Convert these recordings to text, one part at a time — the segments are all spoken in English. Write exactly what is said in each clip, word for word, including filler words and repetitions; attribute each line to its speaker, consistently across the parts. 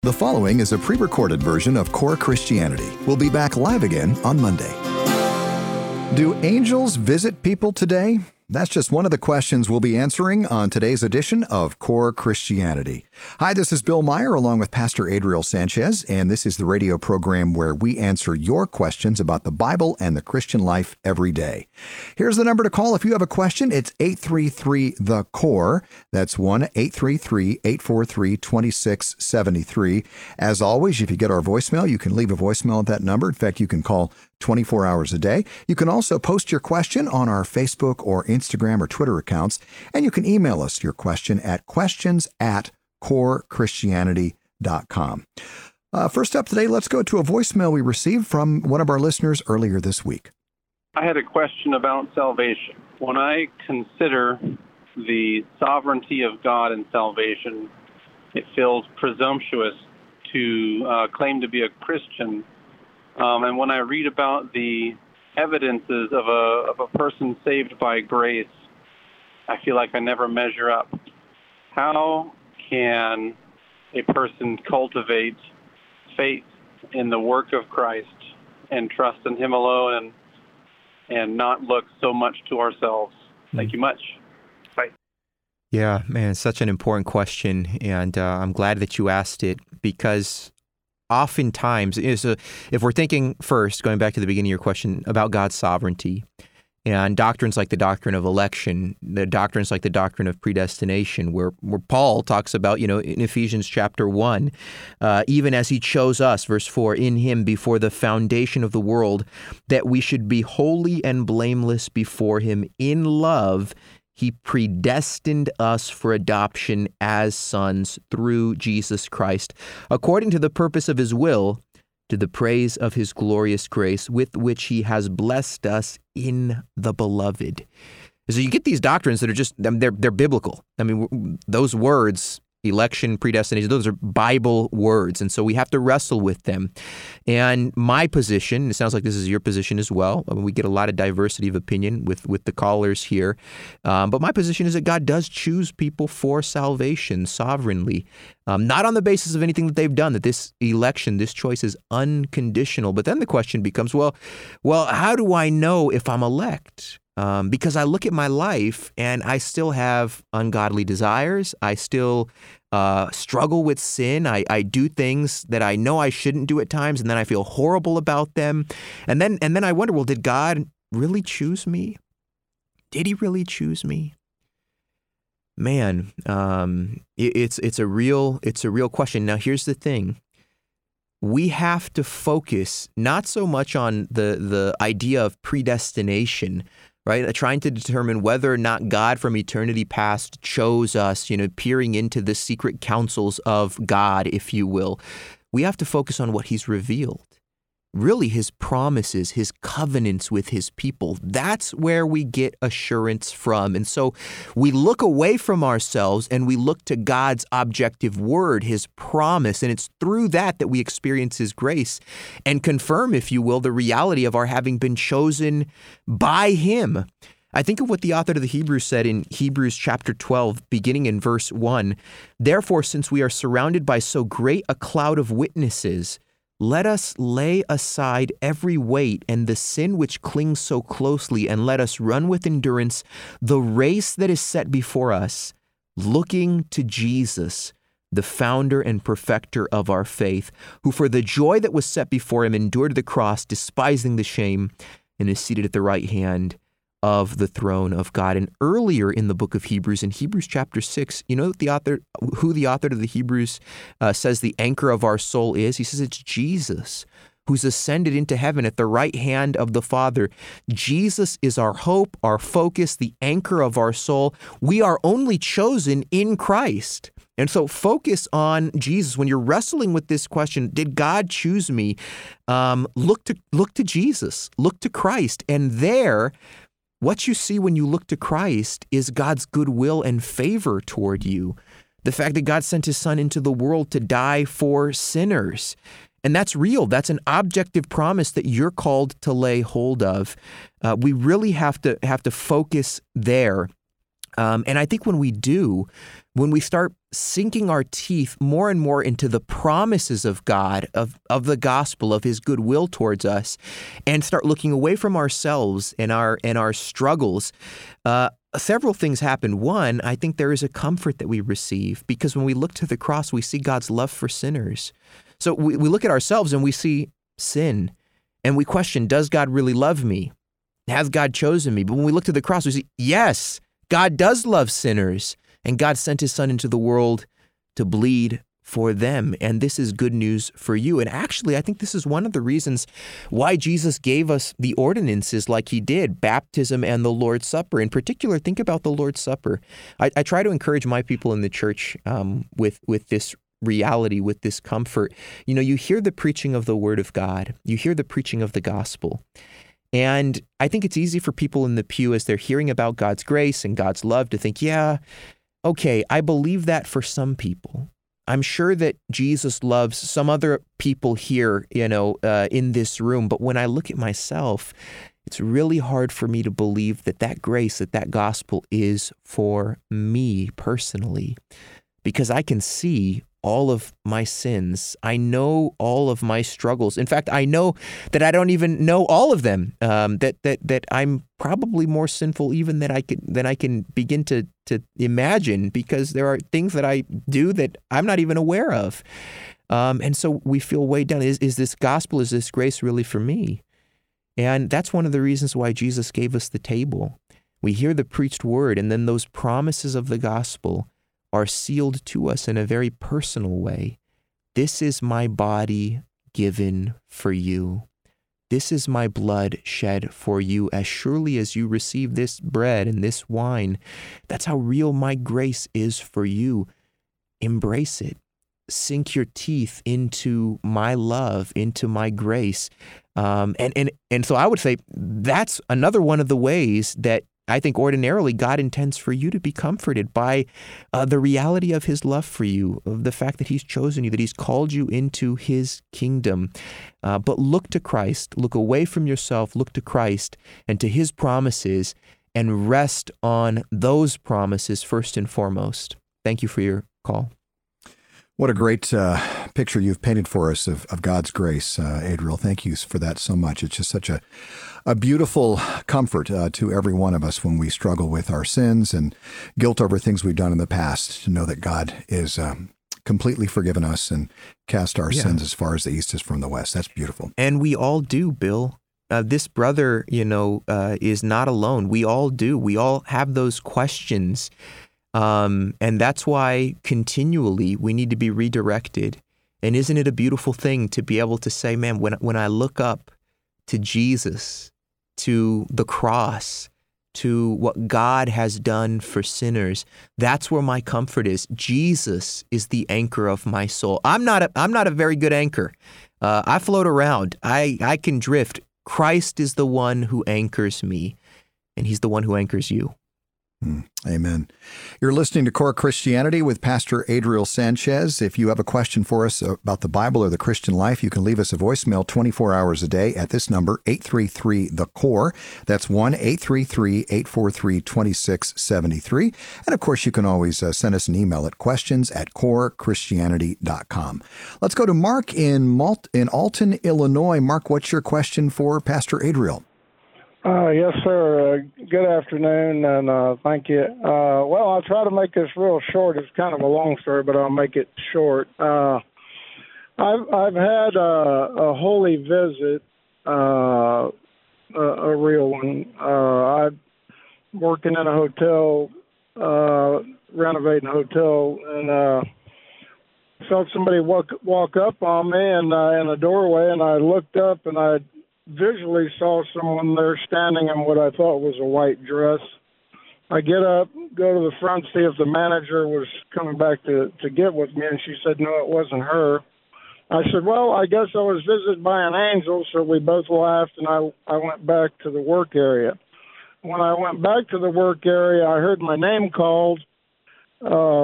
Speaker 1: The following is a pre-recorded version of Core Christianity. We'll be back live again on Monday. Do angels visit people today? That's just one of the questions we'll be answering on today's edition of Core Christianity. Hi, this is Bill Meyer along with Pastor Adriel Sanchez, and this is the radio program where we answer your questions about the Bible and the Christian life every day. Here's the number to call if you have a question. It's eight three three, the C O R E. That's one eight three three, eight four three, two six seven three. As always, if you get our voicemail, you can leave a voicemail at that number. In fact, you can call twenty-four hours a day. You can also post your question on our Facebook or Instagram or Twitter accounts, and you can email us your question at questions at core christianity dot com. Uh, first up today, let's go to a voicemail we received from one of our listeners earlier this week.
Speaker 2: I had a question about salvation. When I consider the sovereignty of God in salvation, it feels presumptuous to uh, claim to be a Christian. Um, and when I read about the evidences of a of a person saved by grace, I feel like I never measure up. How can a person cultivate faith in the work of Christ and trust in Him alone and and not look so much to ourselves? Thank you much. Bye.
Speaker 3: Yeah, man, such an important question, and uh, I'm glad that you asked it, because oftentimes, is a, if we're thinking first, going back to the beginning of your question about God's sovereignty and doctrines like the doctrine of election, the doctrines like the doctrine of predestination, where, where Paul talks about, you know, in Ephesians chapter one, uh, even as he chose us, verse four, in him before the foundation of the world, that we should be holy and blameless before him in love. He predestined us for adoption as sons through Jesus Christ, according to the purpose of his will, to the praise of his glorious grace, with which he has blessed us in the beloved. So you get these doctrines that are just, they're, they're biblical. I mean, those words, election, predestination, those are Bible words. And so we have to wrestle with them. And my position, it sounds like this is your position as well. I mean, we get a lot of diversity of opinion with, with the callers here. Um, but my position is that God does choose people for salvation sovereignly, um, not on the basis of anything that they've done, that this election, this choice is unconditional. But then the question becomes, well, well, how do I know if I'm elect? Um, because I look at my life and I still have ungodly desires. I still uh, struggle with sin. I, I do things that I know I shouldn't do at times, and then I feel horrible about them. And then and then I wonder, well, did God really choose me? Did he really choose me? Man, um, it, it's it's a real it's a real question. Now, here's the thing. We have to focus not so much on the the idea of predestination, right? Trying to determine whether or not God from eternity past chose us, you know, peering into the secret counsels of God, if you will. We have to focus on what he's revealed. Really, his promises, his covenants with his people. That's where we get assurance from. And so we look away from ourselves and we look to God's objective word, his promise. And it's through that that we experience his grace and confirm, if you will, the reality of our having been chosen by him. I think of what the author of the Hebrews said in Hebrews chapter twelve, beginning in verse one. Therefore, since we are surrounded by so great a cloud of witnesses, let us lay aside every weight and the sin which clings so closely, and let us run with endurance the race that is set before us, looking to Jesus, the founder and perfecter of our faith, who for the joy that was set before him endured the cross, despising the shame, and is seated at the right hand of the throne of God. And earlier in the book of Hebrews, in Hebrews chapter six, you know the author, who the author of the Hebrews uh, says the anchor of our soul is? He says it's Jesus, who's ascended into heaven at the right hand of the Father. Jesus is our hope, our focus, the anchor of our soul. We are only chosen in Christ. And so focus on Jesus. When you're wrestling with this question, did God choose me? Um, look to look to Jesus, look to Christ. And there, what you see when you look to Christ is God's goodwill and favor toward you. The fact that God sent his son into the world to die for sinners. And that's real. That's an objective promise that you're called to lay hold of. Uh, we really have to have to focus there. Um, and I think when we do, when we start sinking our teeth more and more into the promises of God, of, of the gospel, of his goodwill towards us, and start looking away from ourselves and our and our struggles, uh, several things happen. One, I think there is a comfort that we receive, because when we look to the cross, we see God's love for sinners. So we, we look at ourselves and we see sin, and we question, does God really love me? Has God chosen me? But when we look to the cross, we see, yes, God does love sinners, and God sent his son into the world to bleed for them. And this is good news for you. And actually, I think this is one of the reasons why Jesus gave us the ordinances like he did, baptism and the Lord's Supper. In particular, think about the Lord's Supper. I, I try to encourage my people in the church um, with, with this reality, with this comfort. You know, you hear the preaching of the Word of God. You hear the preaching of the gospel. And I think it's easy for people in the pew, as they're hearing about God's grace and God's love, to think, yeah, okay, I believe that for some people. I'm sure that Jesus loves some other people here, you know, uh, in this room. But when I look at myself, it's really hard for me to believe that that grace, that that gospel is for me personally, because I can see all of my sins. I know all of my struggles. In fact, I know that I don't even know all of them. Um, that that that I'm probably more sinful even than I could than I can begin to to imagine, because there are things that I do that I'm not even aware of. Um, and so we feel weighed down. Is is this gospel? Is this grace really for me? And that's one of the reasons why Jesus gave us the table. We hear the preached word, and then those promises of the gospel are sealed to us in a very personal way. This is my body given for you. This is my blood shed for you. As surely as you receive this bread and this wine, that's how real my grace is for you. Embrace it. Sink your teeth into my love, into my grace. Um, and, and, and so I would say that's another one of the ways that I think ordinarily God intends for you to be comforted by uh, the reality of his love for you, of the fact that he's chosen you, that he's called you into his kingdom. Uh, but look to Christ, look away from yourself, look to Christ and to his promises, and rest on those promises first and foremost. Thank you for your call.
Speaker 1: What a great uh, picture you've painted for us of, of God's grace, uh, Adriel. Thank you for that so much. It's just such a, a beautiful comfort uh, to every one of us when we struggle with our sins and guilt over things we've done in the past, to know that God is um, completely forgiven us and cast our yeah. sins as far as the east is from the west. That's beautiful.
Speaker 3: And we all do, Bill. Uh, this brother, you know, uh, is not alone. We all do. We all have those questions. Um, and that's why continually we need to be redirected. And isn't it a beautiful thing to be able to say, man, when, when I look up to Jesus, to the cross, to what God has done for sinners, that's where my comfort is. Jesus is the anchor of my soul. I'm not a, I'm not a very good anchor. Uh, I float around. I, I can drift. Christ is the one who anchors me, and he's the one who anchors you.
Speaker 1: Mm, amen. You're listening to Core Christianity with Pastor Adriel Sanchez. If you have a question for us about the Bible or the Christian life, you can leave us a voicemail twenty-four hours a day at this number, eight three three, the core. That's one eight three three, eight four three, two six seven three. And of course, you can always uh, send us an email at questions at core christianity dot com. Let's go to Mark in, Malt- in Alton, Illinois. Mark, what's your question for Pastor Adriel?
Speaker 4: Uh, yes, sir. Uh, good afternoon, and uh, thank you. Uh, well, I'll try to make this real short. It's kind of a long story, but I'll make it short. Uh, I've I've had a, a holy visit, uh, a, a real one. Uh, I'm working in a hotel, uh, renovating a hotel, and uh, felt somebody walk walk up on me and uh, in a doorway, and I looked up and I visually saw someone there standing in what I thought was a white dress. I get up, go to the front, see if the manager was coming back to, to get with me, and she said, no, it wasn't her. I said, well, I guess I was visited by an angel, so we both laughed, and I, I went back to the work area. When I went back to the work area, I heard my name called. Uh,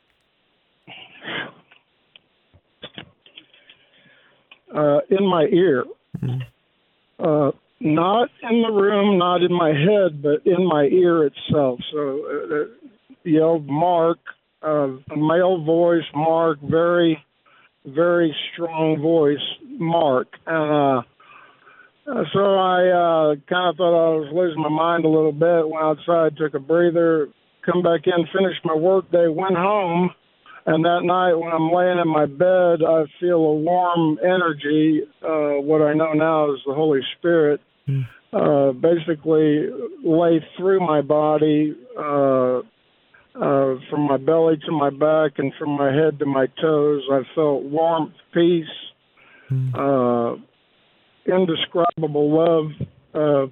Speaker 4: uh, in my ear. Mm-hmm. Uh, not in the room, not in my head, but in my ear itself. So uh, yelled, "Mark," uh, a male voice, "Mark," very, very strong voice, "Mark." And uh, so I uh, kind of thought I was losing my mind a little bit, went outside, took a breather, come back in, finished my work day, went home. And that night when I'm laying in my bed, I feel a warm energy, uh, what I know now is the Holy Spirit, mm. uh, basically lay through my body, uh, uh, from my belly to my back and from my head to my toes. I felt warmth, peace, mm. uh, indescribable love. Uh,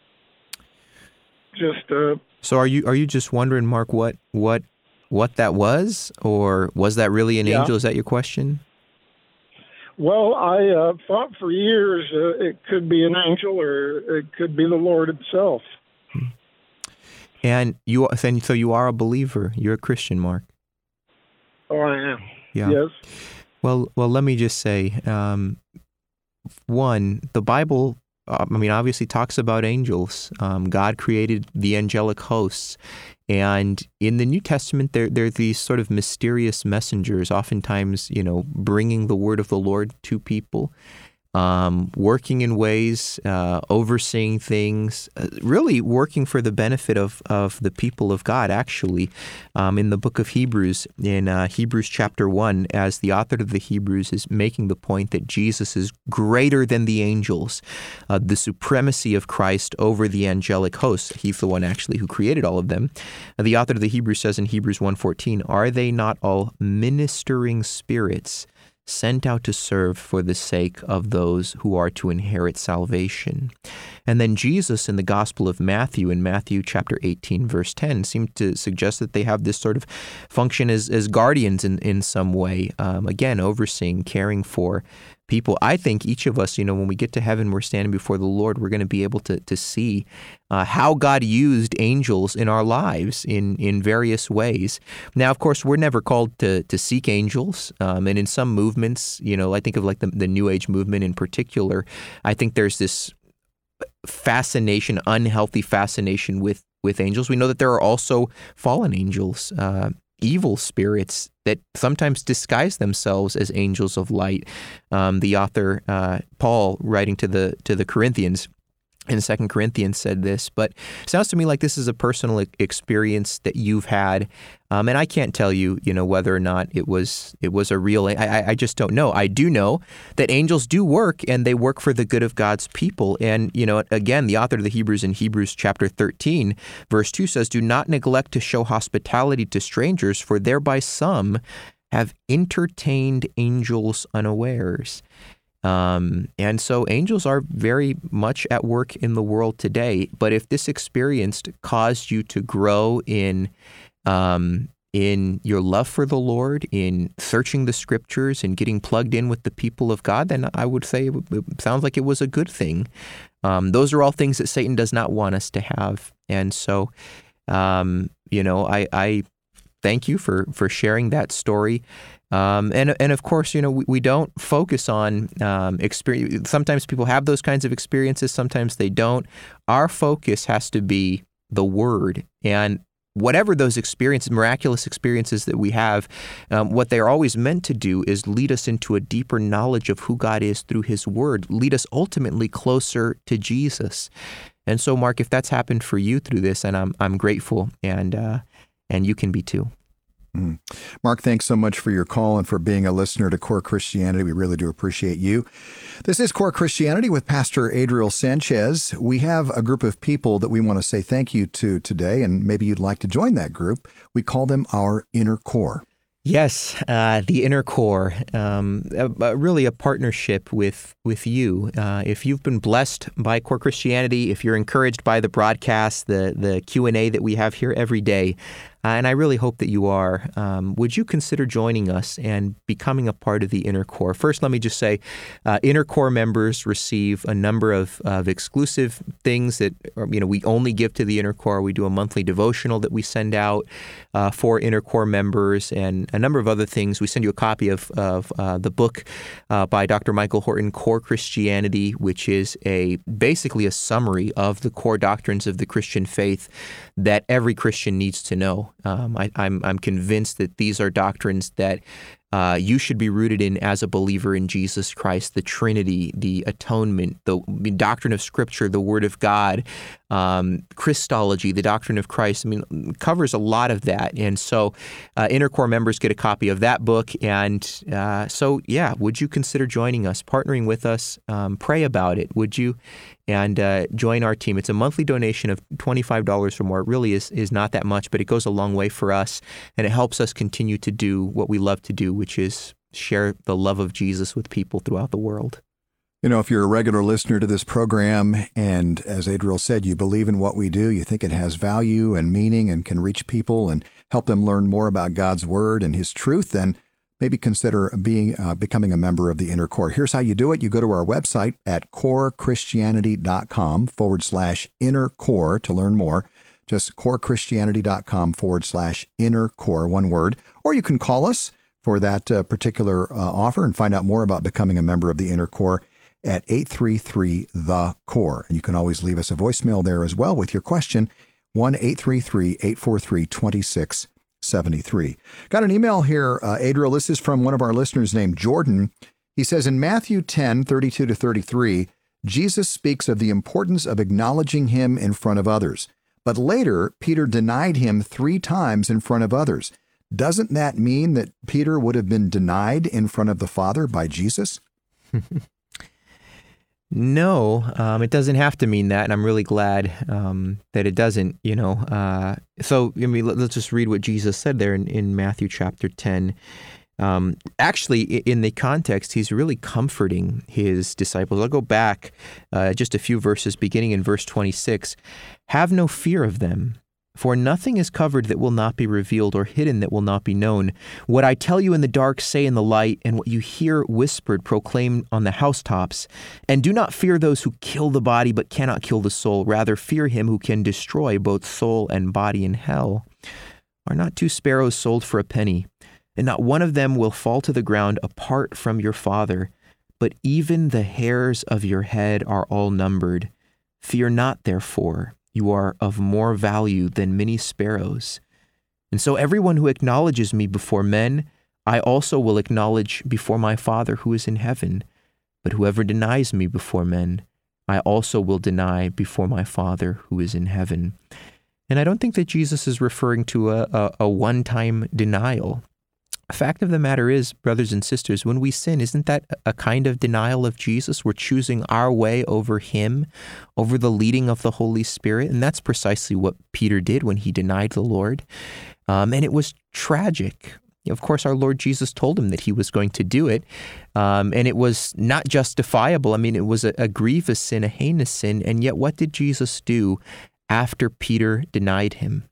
Speaker 4: just. Uh,
Speaker 3: so are you are you just wondering, Mark, what what? what that was, or was that really an yeah. angel? Is that your question?
Speaker 4: Well, I uh, thought for years uh, it could be an angel or it could be the Lord himself.
Speaker 3: And you, so you are a believer. You're a Christian, Mark.
Speaker 4: Oh, I am.
Speaker 3: Yeah.
Speaker 4: Yes.
Speaker 3: Well, well, let me just say, um, one, the Bible, uh, I mean, obviously talks about angels. Um, God created the angelic hosts. And in the New Testament, there, there are these sort of mysterious messengers, oftentimes, you know, bringing the word of the Lord to people, um, working in ways, uh, overseeing things, uh, really working for the benefit of, of the people of God, actually. Um, in the book of Hebrews, in uh, Hebrews chapter one, as the author of the Hebrews is making the point that Jesus is greater than the angels, uh, the supremacy of Christ over the angelic hosts. He's the one actually who created all of them. Uh, the author of the Hebrews says in Hebrews one fourteen, "Are they not all ministering spirits sent out to serve for the sake of those who are to inherit salvation?" And then Jesus in the Gospel of Matthew, in Matthew chapter eighteen, verse ten, seemed to suggest that they have this sort of function as, as guardians in, in some way, um, again, overseeing, caring for people. I think each of us, you know, when we get to heaven, we're standing before the Lord, we're going to be able to to see uh, how God used angels in our lives in, in various ways. Now, of course, we're never called to to seek angels. Um, and in some movements, you know, I think of like the, the New Age movement in particular, I think there's this fascination, unhealthy fascination with, with angels. We know that there are also fallen angels, uh, evil spirits that sometimes disguise themselves as angels of light. Um, the author, uh, Paul, writing to the to the Corinthians, in Second Corinthians said this, but it sounds to me like this is a personal experience that you've had, um, and I can't tell you, you know, whether or not it was it was a real. I, I just don't know. I do know that angels do work, and they work for the good of God's people. And you know, again, the author of the Hebrews in Hebrews chapter thirteen, verse two says, "Do not neglect to show hospitality to strangers, for thereby some have entertained angels unawares." Um, and so angels are very much at work in the world today. But if this experience caused you to grow in um, in your love for the Lord, in searching the Scriptures and getting plugged in with the people of God, then I would say it, it sounds like it was a good thing. Um, those are all things that Satan does not want us to have. And so, um, you know, I, I thank you for, for sharing that story. Um, and and of course, you know, we, we don't focus on um, experience. Sometimes people have those kinds of experiences. Sometimes they don't. Our focus has to be the Word. And whatever those experiences, miraculous experiences that we have, um, what they are always meant to do is lead us into a deeper knowledge of who God is through His Word, lead us ultimately closer to Jesus. And so, Mark, if that's happened for you through this, and I'm I'm grateful, and uh, and you can be too.
Speaker 1: Mm. Mark, thanks so much for your call and for being a listener to Core Christianity. We really do appreciate you. This is Core Christianity with Pastor Adriel Sanchez. We have a group of people that we want to say thank you to today, and maybe you'd like to join that group. We call them our Inner Core.
Speaker 3: Yes, uh, the Inner Core, um, a, a, really a partnership with with you. Uh, if you've been blessed by Core Christianity, if you're encouraged by the broadcast, the the Q and A that we have here every day, uh, and I really hope that you are, um, would you consider joining us and becoming a part of the Inner Core? First, let me just say, uh, Inner Core members receive a number of, of exclusive things that, you know, we only give to the Inner Core. We do a monthly devotional that we send out uh, for Inner Core members, and a number of other things. We send you a copy of, of uh, the book uh, by Doctor Michael Horton, Core Christianity, which is a basically a summary of the core doctrines of the Christian faith that every Christian needs to know. Um, I, I'm I'm convinced that these are doctrines that uh, you should be rooted in as a believer in Jesus Christ, the Trinity, the atonement, the, the doctrine of Scripture, the Word of God, um, Christology, the doctrine of Christ. I mean, it covers a lot of that. And so uh, Inner Core members get a copy of that book. And uh, so, yeah, would you consider joining us, partnering with us? Um, pray about it, would you? And uh, join our team. It's a monthly donation of twenty-five dollars or more. It really is, is not that much, but it goes a long way for us, and it helps us continue to do what we love to do, which is share the love of Jesus with people throughout the world.
Speaker 1: You know, if you're a regular listener to this program, and as Adriel said, you believe in what we do, you think it has value and meaning and can reach people and help them learn more about God's Word and His truth, then maybe consider being uh, becoming a member of the Inner Core. Here's how you do it. You go to our website at corechristianity.com forward slash inner core to learn more. Just corechristianity.com forward slash inner core, one word. Or you can call us for that uh, particular uh, offer and find out more about becoming a member of the Inner Core at eight three three, the core. And you can always leave us a voicemail there as well with your question, one eight three three, eight four three, two six seventy-three. Got an email here, uh, Adriel. This is from one of our listeners named Jordan. He says, in Matthew ten, thirty-two to thirty-three, Jesus speaks of the importance of acknowledging him in front of others. But later, Peter denied him three times in front of others. Doesn't that mean that Peter would have been denied in front of the Father by Jesus?
Speaker 3: No, um, it doesn't have to mean that, and I'm really glad um, that it doesn't, you know. Uh, so, I mean, let's just read what Jesus said there in, in Matthew chapter ten. Um, actually, in the context, he's really comforting his disciples. I'll go back uh, just a few verses, beginning in verse twenty-six. Have no fear of them, for nothing is covered that will not be revealed, or hidden that will not be known. What I tell you in the dark, say in the light, and what you hear whispered, proclaim on the housetops. And do not fear those who kill the body, but cannot kill the soul. Rather, fear him who can destroy both soul and body in hell. Are not two sparrows sold for a penny? And not one of them will fall to the ground apart from your Father. But even the hairs of your head are all numbered. Fear not, therefore. You are of more value than many sparrows. And so everyone who acknowledges me before men, I also will acknowledge before my Father who is in heaven. But whoever denies me before men, I also will deny before my Father who is in heaven. And I don't think that Jesus is referring to a, a, a one-time denial. The fact of the matter is, brothers and sisters, when we sin, isn't that a kind of denial of Jesus? We're choosing our way over him, over the leading of the Holy Spirit. And that's precisely what Peter did when he denied the Lord. Um, and it was tragic. Of course, our Lord Jesus told him that he was going to do it. Um, and it was not justifiable. I mean, it was a, a grievous sin, a heinous sin. And yet what did Jesus do after Peter denied him?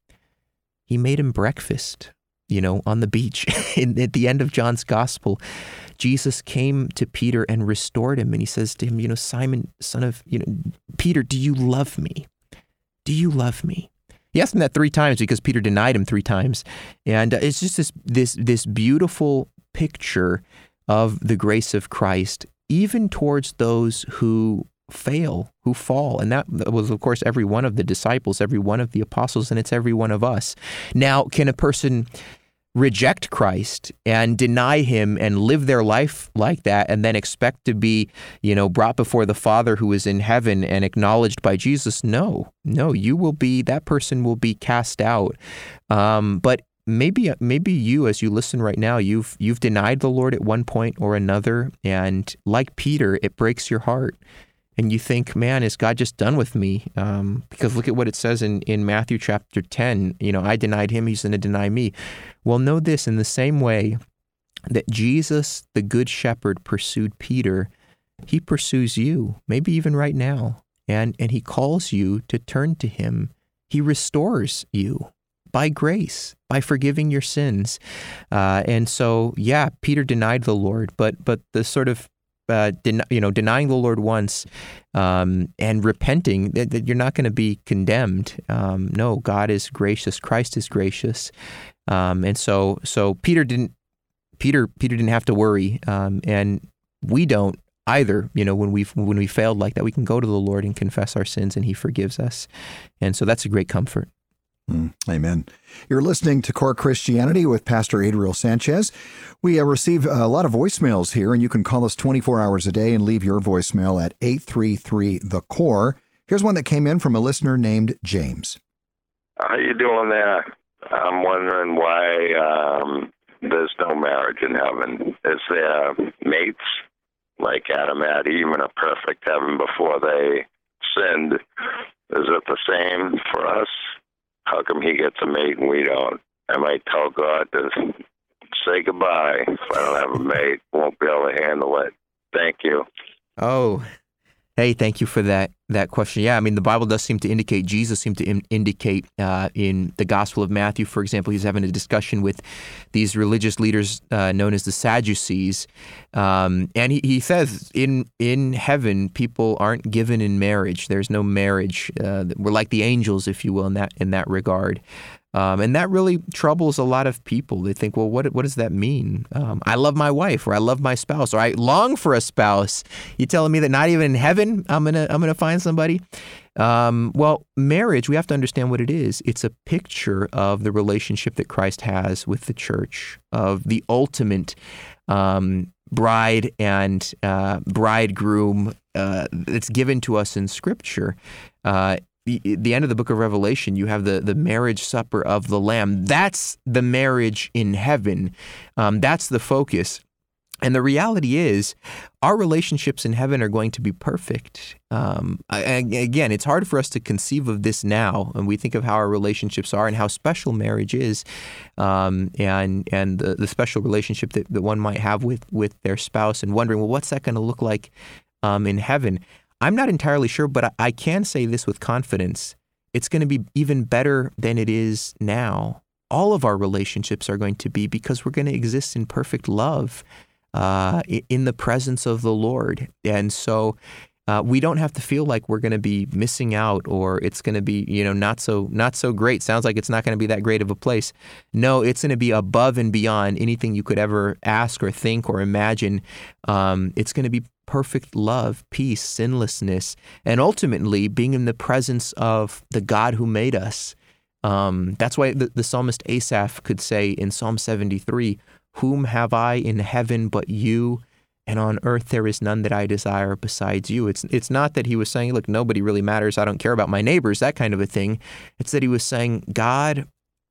Speaker 3: He made him breakfast. You know, on the beach. in, at the end of John's gospel, Jesus came to Peter and restored him. And he says to him, you know, Simon, son of, you know, Peter, do you love me? Do you love me? He asked him that three times because Peter denied him three times. And uh, it's just this, this, this beautiful picture of the grace of Christ, even towards those who fail, who fall. And that was, of course, every one of the disciples, every one of the apostles, and it's every one of us. Now, can a person reject Christ and deny him and live their life like that and then expect to be, you know, brought before the Father who is in heaven and acknowledged by Jesus? No, no, you will be, that person will be cast out. Um, but maybe, maybe you, as you listen right now, you've, you've denied the Lord at one point or another. And like Peter, it breaks your heart. And you think, man, is God just done with me? Um, because look at what it says in, in Matthew chapter ten. You know, I denied him, he's going to deny me. Well, know this, in the same way that Jesus, the good shepherd, pursued Peter, he pursues you, maybe even right now. And, and he calls you to turn to him. He restores you by grace, by forgiving your sins. Uh, and so, yeah, Peter denied the Lord, but but the sort of Uh, den- you know, denying the Lord once um, and repenting, that, that you're not going to be condemned. Um, no, God is gracious. Christ is gracious, um, and so so Peter didn't. Peter Peter didn't have to worry, um, and we don't either. You know, when we when we failed like that, we can go to the Lord and confess our sins, and He forgives us, and so that's a great comfort.
Speaker 1: Mm, amen. You're listening to Core Christianity with Pastor Adriel Sanchez. We uh, receive a lot of voicemails here, and you can call us twenty-four hours a day and leave your voicemail at eight three three, the core. Here's one that came in from a listener named James.
Speaker 5: How you doing there? I'm wondering why um, there's no marriage in heaven. Is there mates like Adam had Eve in a perfect heaven before they sinned? Is it the same for us? How come he gets a mate and we don't? I might tell God to say goodbye. If I don't have a mate, won't be able to handle it. Thank you.
Speaker 3: Oh, hey, thank you for that that question. Yeah, I mean, the Bible does seem to indicate, Jesus seemed to in, indicate uh, in the Gospel of Matthew, for example, he's having a discussion with these religious leaders uh, known as the Sadducees. Um, and he, he says in in heaven, people aren't given in marriage. There's no marriage. Uh, we're like the angels, if you will, in that in that regard. Um, and that really troubles a lot of people. They think, well, what what does that mean? Um, I love my wife, or I love my spouse, or I long for a spouse. You telling me that not even in heaven I'm gonna I'm gonna find somebody? Um, well, marriage, we have to understand what it is. It's a picture of the relationship that Christ has with the church, of the ultimate um, bride and uh, bridegroom uh, that's given to us in Scripture. Uh, The, the end of the book of Revelation, you have the, the marriage supper of the Lamb. That's the marriage in heaven. Um, that's the focus. And the reality is, our relationships in heaven are going to be perfect. Um, I, again, it's hard for us to conceive of this now, and we think of how our relationships are and how special marriage is, um, and and the, the special relationship that, that one might have with, with their spouse, and wondering, well, what's that going to look like um, in heaven? I'm not entirely sure, but I, I can say this with confidence. It's going to be even better than it is now. All of our relationships are going to be, because we're going to exist in perfect love uh, in the presence of the Lord. And so uh, we don't have to feel like we're going to be missing out, or it's going to be, you know, not so not so great. Sounds like it's not going to be that great of a place. No, it's going to be above and beyond anything you could ever ask or think or imagine. Um, it's going to be perfect love, peace, sinlessness, and ultimately being in the presence of the God who made us. Um, that's why the, the psalmist Asaph could say in Psalm seventy-three, "Whom have I in heaven but you? And on earth there is none that I desire besides you." It's it's not that he was saying, look, nobody really matters, I don't care about my neighbors, that kind of a thing. It's that he was saying, God,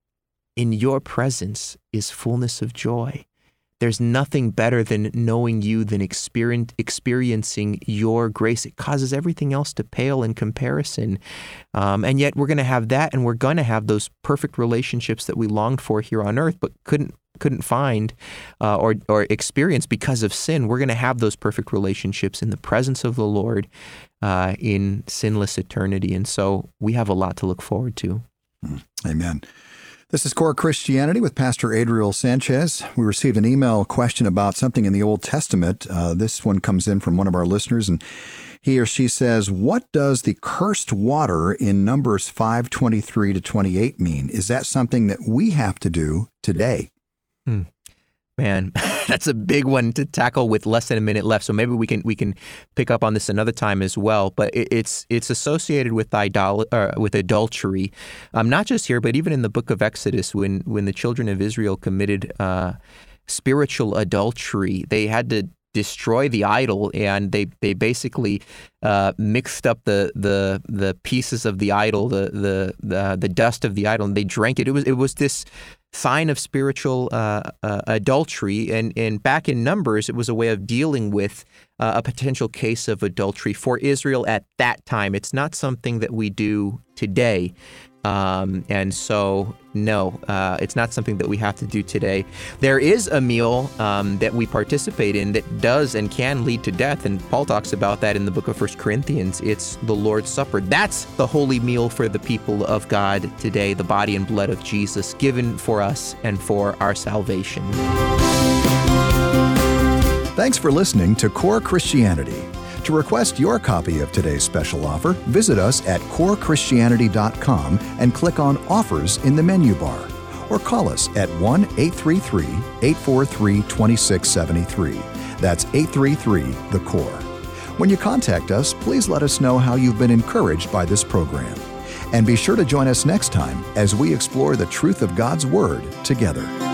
Speaker 3: in your presence is fullness of joy. There's nothing better than knowing you, than experience, experiencing your grace. It causes everything else to pale in comparison. Um, and yet we're going to have that, and we're going to have those perfect relationships that we longed for here on earth, but couldn't couldn't find uh, or, or experience because of sin. We're going to have those perfect relationships in the presence of the Lord uh, in sinless eternity. And so we have a lot to look forward to.
Speaker 1: Amen. This is Core Christianity with Pastor Adriel Sanchez. We received an email question about something in the Old Testament. Uh, this one comes in from one of our listeners, and he or she says, what does the cursed water in Numbers five twenty-three to twenty-eight mean? Is that something that we have to do today?
Speaker 3: Hmm. Man, that's a big one to tackle with less than a minute left. So maybe we can we can pick up on this another time as well. But it, it's it's associated with idol uh, with adultery, um, not just here, but even in the book of Exodus, when when the children of Israel committed uh, spiritual adultery, they had to destroy the idol, and they they basically uh, mixed up the the the pieces of the idol, the the the, the dust of the idol, and they drank it. It was it was this sign of spiritual uh, uh, adultery, and and back in Numbers, it was a way of dealing with uh, a potential case of adultery for Israel at that time. It's not something that we do today. Um, and so, no, uh, it's not something that we have to do today. There is a meal um, that we participate in that does and can lead to death, and Paul talks about that in the book of First Corinthians. It's the Lord's Supper. That's the holy meal for the people of God today, the body and blood of Jesus given for us and for our salvation.
Speaker 1: Thanks for listening to Core Christianity. To request your copy of today's special offer, visit us at core christianity dot com and click on Offers in the menu bar, or call us at one eight three three, eight four three, two six seven three. That's eight three three, the core. When you contact us, please let us know how you've been encouraged by this program. And be sure to join us next time as we explore the truth of God's Word together.